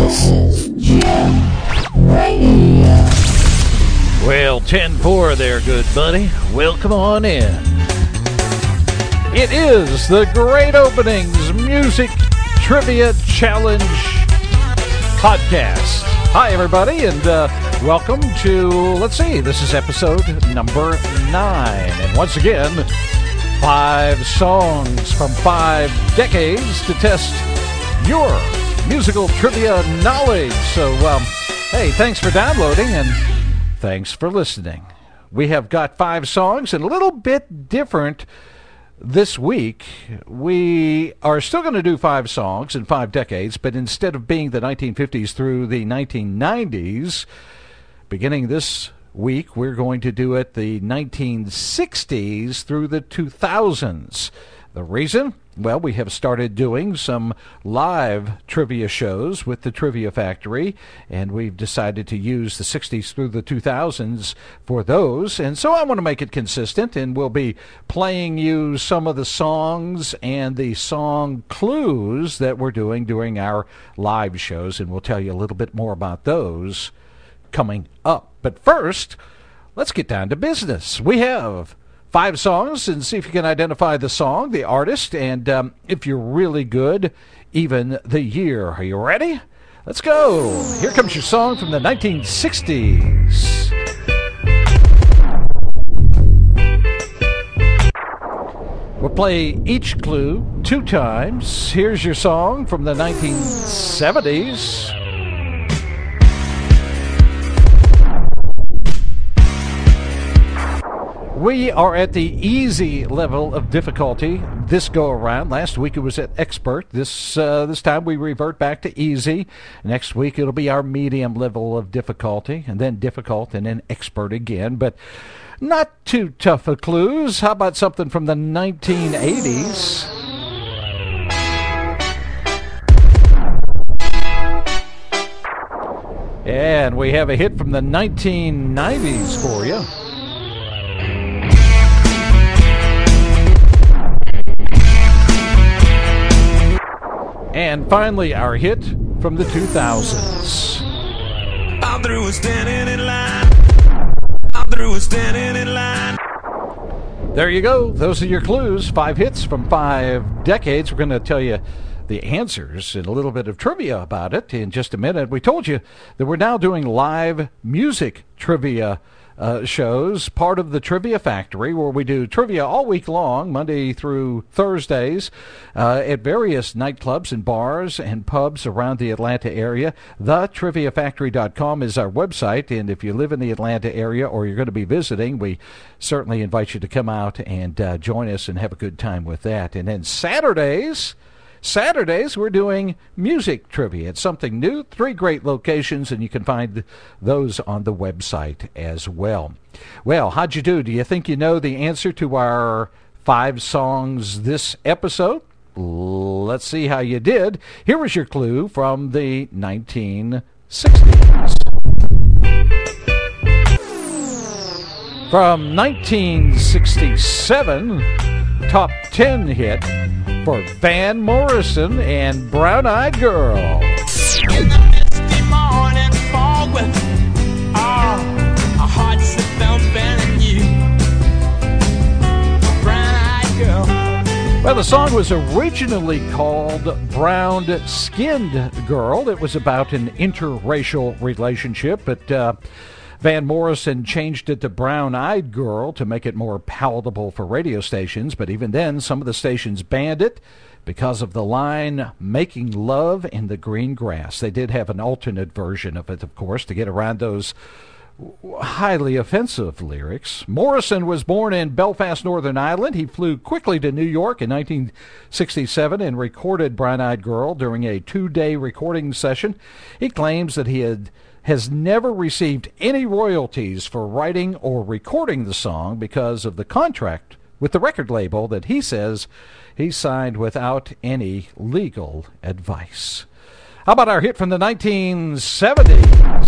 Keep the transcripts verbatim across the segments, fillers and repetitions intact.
This is Jam Radio. Well, ten four there, good buddy. Welcome on in. It is the Great Openings Music Trivia Challenge podcast. Hi, everybody, and uh, welcome to, let's see, this is episode number nine. And once again, five songs from five decades to test your musical trivia knowledge. So, um, hey, thanks for downloading and thanks for listening. We have got five songs and a little bit different this week. We are still going to do five songs in five decades, but instead of being the nineteen fifties through the nineteen nineties, beginning this week, we're going to do it the nineteen sixties through the two thousands. The reason? Well, we have started doing some live trivia shows with the Trivia Factory, and we've decided to use the sixties through the two thousands for those. And so I want to make it consistent, and we'll be playing you some of the songs and the song clues that we're doing during our live shows, and we'll tell you a little bit more about those coming up. But first, let's get down to business. We have five songs, and see if you can identify the song, the artist, and um, if you're really good, even the year. Are you ready? Let's go. Here comes your song from the nineteen sixties. We'll play each clue two times. Here's your song from the nineteen seventies. We are at the easy level of difficulty this go around. Last week it was at expert. This uh, this time we revert back to easy. Next week it'll be our medium level of difficulty, and then difficult, and then expert again. But not too tough of clues. How about something from the nineteen eighties? And we have a hit from the nineteen nineties for you. And finally, our hit from the two thousands. I'm through standing in line. I'm through standing in line. There you go. Those are your clues. Five hits from five decades. We're going to tell you the answers and a little bit of trivia about it in just a minute. We told you that we're now doing live music trivia Uh, shows, part of the Trivia Factory, where we do trivia all week long, Monday through Thursdays, uh, at various nightclubs and bars and pubs around the Atlanta area. the trivia factory dot com is our website, and if you live in the Atlanta area or you're going to be visiting, we certainly invite you to come out and uh, join us and have a good time with that. And then Saturdays, Saturdays, we're doing music trivia. It's something new, three great locations, and you can find those on the website as well. Well, how'd you do? Do you think you know the answer to our five songs this episode? Let's see how you did. Here was your clue from the nineteen sixties. From nineteen sixty-seven, top ten hit for Van Morrison and Brown Eyed Girl. In the misty morning fog with oh, our hearts that felt and you, brown-eyed girl. Well, the song was originally called Brown Skinned Girl. It was about an interracial relationship, but uh, Van Morrison changed it to Brown Eyed Girl to make it more palatable for radio stations, but even then, some of the stations banned it because of the line, making love in the green grass. They did have an alternate version of it, of course, to get around those highly offensive lyrics. Morrison was born in Belfast, Northern Ireland. He flew quickly to New York in nineteen sixty-seven and recorded Brown Eyed Girl during a two-day recording session. He claims that he had has never received any royalties for writing or recording the song because of the contract with the record label that he says he signed without any legal advice. How about our hit from the nineteen seventies?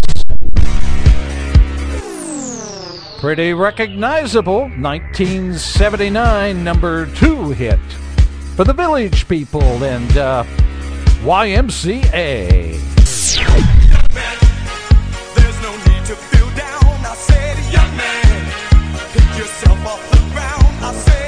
Pretty recognizable, nineteen seventy-nine number two hit for the Village People and uh, Y M C A.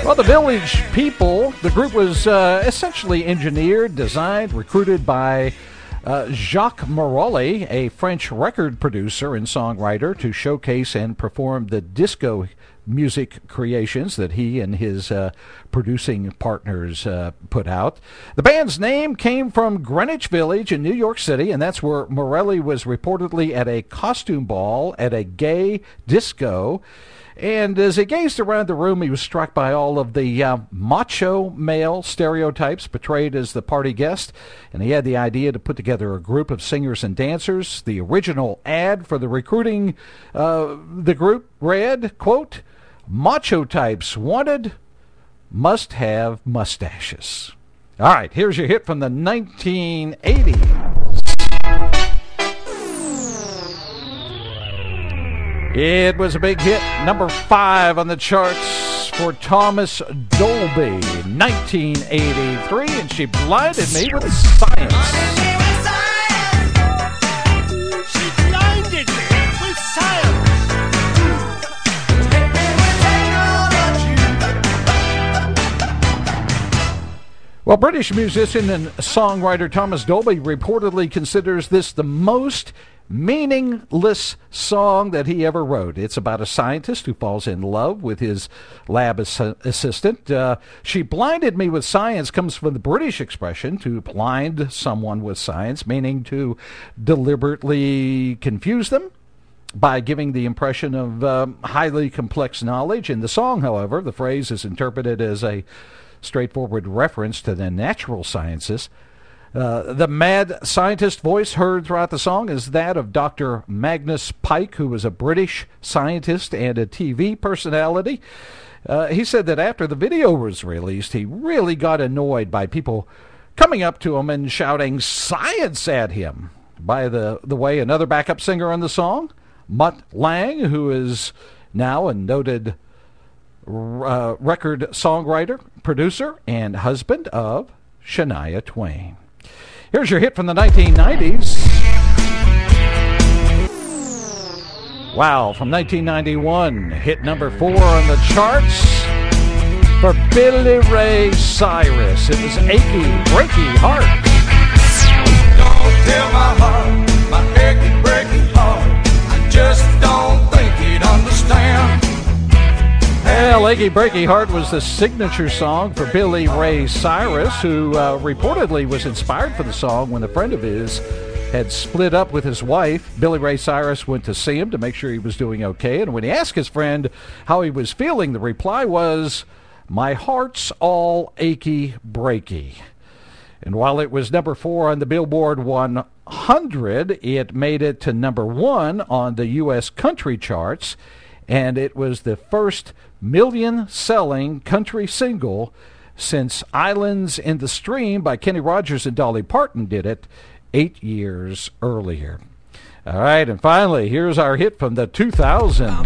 Well, the Village People, the group was uh, essentially engineered, designed, recruited by uh, Jacques Morelli, a French record producer and songwriter, to showcase and perform the disco music creations that he and his uh, producing partners uh, put out. The band's name came from Greenwich Village in New York City, and that's where Morelli was reportedly at a costume ball at a gay disco. And as he gazed around the room, he was struck by all of the uh, macho male stereotypes portrayed as the party guest, and he had the idea to put together a group of singers and dancers. The original ad for the recruiting uh, the group read, quote, "Macho types wanted, must have mustaches." All right, here's your hit from the nineteen eighties. It was a big hit, number five on the charts for Thomas Dolby, nineteen eighty-three, and She Blinded Me with Science. She blinded me with science. Well, British musician and songwriter Thomas Dolby reportedly considers this the most meaningless song that he ever wrote. It's about a scientist who falls in love with his lab ass- assistant. Uh, She Blinded Me with Science comes from the British expression to blind someone with science, meaning to deliberately confuse them by giving the impression of um, highly complex knowledge. In the song, however, the phrase is interpreted as a straightforward reference to the natural sciences. Uh, the mad scientist voice heard throughout the song is that of Doctor Magnus Pyke, who was a British scientist and a T V personality. Uh, he said that after the video was released, he really got annoyed by people coming up to him and shouting science at him. By the, the way, another backup singer on the song, Mutt Lang, who is now a noted uh, record songwriter, producer, and husband of Shania Twain. Here's your hit from the nineteen nineties. Wow, from nineteen ninety-one, hit number four on the charts for Billy Ray Cyrus. It was Achy, Breaky Heart. Don't tell my heart, my achy, breaky heart, I just don't think he'd understand. Well, Achy Breaky Heart was the signature song for Billy Ray Cyrus, who uh, reportedly was inspired for the song when a friend of his had split up with his wife. Billy Ray Cyrus went to see him to make sure he was doing okay, and when he asked his friend how he was feeling, the reply was, "My heart's all achy breaky." And while it was number four on the Billboard one hundred, it made it to number one on the U S country charts, and it was the first million-selling country single since Islands in the Stream by Kenny Rogers and Dolly Parton did it eight years earlier. All right, and finally, here's our hit from the two thousands.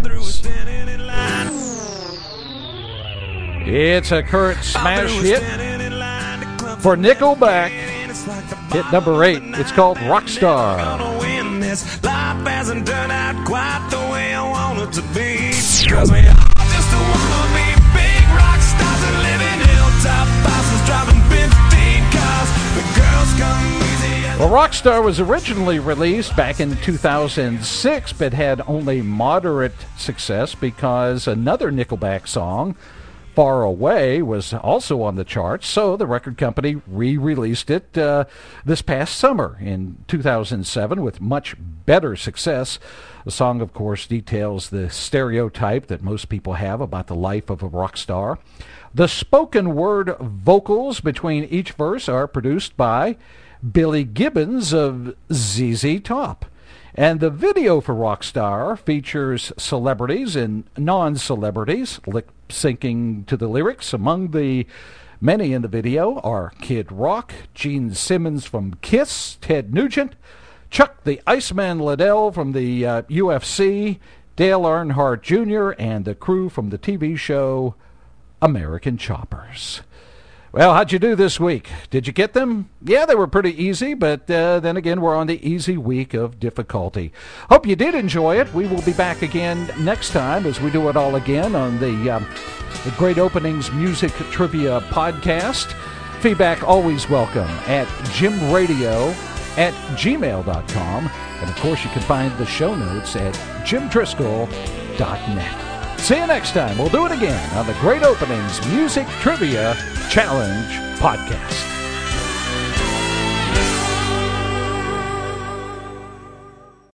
It's a current smash hit for Nickelback. Hit number eight. It's called Rockstar. Life hasn't turned out quite the way I want it to be. Cause we all just wanna be big rock stars and live in hilltop houses, driving fifteen cars. The girls come easy. Well, Rockstar was originally released back in two thousand six, but had only moderate success because another Nickelback song, Far Away, was also on the charts, so the record company re-released it uh, this past summer in two thousand seven with much better success. The song, of course, details the stereotype that most people have about the life of a rock star. The spoken word vocals between each verse are produced by Billy Gibbons of Z Z Top. And the video for Rockstar features celebrities and non-celebrities lip syncing to the lyrics. Among the many in the video are Kid Rock, Gene Simmons from Kiss, Ted Nugent, Chuck the Iceman Liddell from the uh, U F C, Dale Earnhardt Junior, and the crew from the T V show American Choppers. Well, how'd you do this week? Did you get them? Yeah, they were pretty easy, but uh, then again, we're on the easy week of difficulty. Hope you did enjoy it. We will be back again next time as we do it all again on the um, the Great Openings Music Trivia Podcast. Feedback always welcome at jimradio at gmail dot com. And, of course, you can find the show notes at jim driscoll dot net. See you next time. We'll do it again on the Great Openings Music Trivia Challenge Podcast.